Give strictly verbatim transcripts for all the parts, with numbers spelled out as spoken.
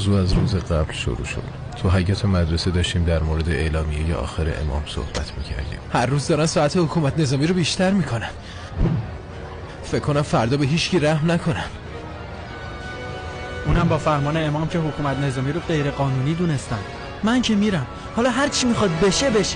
موضوع از روز قبل شروع شد. تو حیاط مدرسه داشتیم در مورد اعلامیه آخر امام صحبت میکردیم. هر روز دارن ساعت حکومت نظامی رو بیشتر میکنن. فکر کنم فردا به هیچ کی رحم نکنم. اونم با فرمان امام که حکومت نظامی رو غیر قانونی دونستن. من که میرم، حالا هر چی میخواد بشه بشه.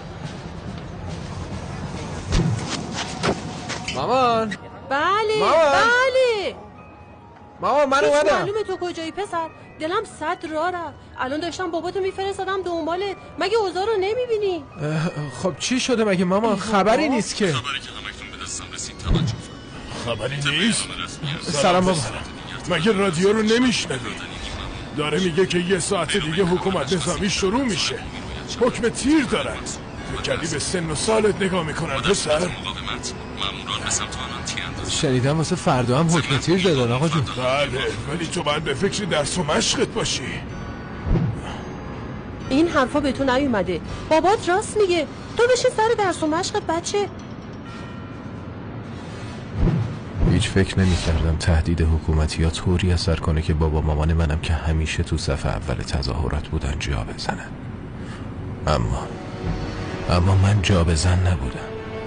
مامان. بله مامان. بله مامان من اومدم. معلومه تو کجایی پسر؟ دلم صد راه رفت. الان داشتم باباتو میفرستادم دنبالت. مگه اوضاع رو نمیبینی؟ خب چی شده مگه مامان؟ خبری نیست که. خبری که همکنون به دستم رسید توجه خبری نیست؟ سلام بابا. مگه رادیو رو نمیشنوی؟ داره میگه که یه ساعت دیگه حکومت نظامی شروع میشه. حکم تیر دارن. فکر کردی به سن و سالت نگاه میکنن پسر؟ مقاومت ماموران به سمت آنان تیراندازی. شنیدم واسه فردا هم حکم تیر دادن آقا جون. بله ولی تو باید به فکر درس و مشقت باشی. این حرفا به تو نیومده. بابات راست میگه. تو بشین سر درس و مشقت بچه. هیچ فکر نمی کردم تهدید حکومتی ها طوری اثر کنه که بابا مامان منم که همیشه تو صف اول تظاهرات بودن جا بزنن. اما اما من جا بزن نبودم.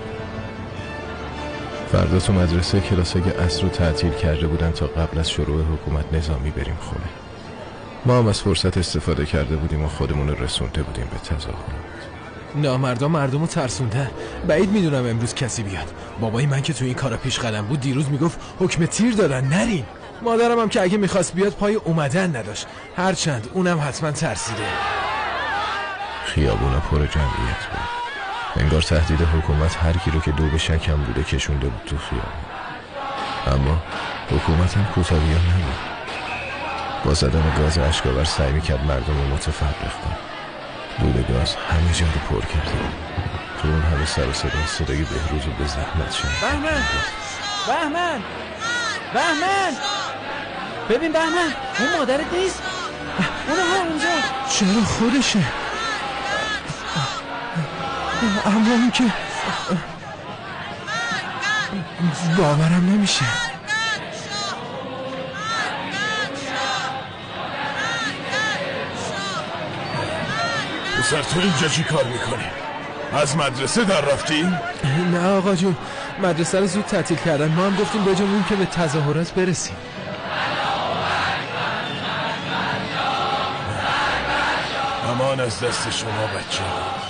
فردا تو مدرسه کلاسای عصر رو تعطیل کرده بودن تا قبل از شروع حکومت نظامی بریم خونه. ما هم از فرصت استفاده کرده بودیم و خودمون رو رسونده بودیم به تظاهرات. نامردا مردمو ترسوندن. بعید میدونم امروز کسی بیاد. بابای من که تو این کارا پیش قدم بود دیروز میگفت حکم تیر دادن نرین. مادرم هم که اگه میخواست بیاد پای اومدن نداشت. هرچند اونم حتما ترسیده. خیابونا پر جمعیت بود. انگار تهدید حکومت هر کی رو که دو به شکم بوده کشونده بود تو خیابون. اما حکومت هم کوتاهیان نبود. با زدن گاز اشک‌آور سعی میکرد مردم رو متفرق کنه. دود گاز همه جا رو پر کرده. تو اون همه سر و صدا صدای بهروز رو به زحمت شد. بهمن بهمن بهمن ببین بهمن اون مادرت نیست؟ اونو ها اونجا. چرا خودشه؟ اما این که باورم نمیشه. پسر تو اینجا چی کار میکنی؟ از مدرسه در رفتی؟ نه آقا جون مدرسه رو زود تعطیل کردن. ما هم گفتیم بجامون که به تظاهرات برسیم. امان از دست شما بچه.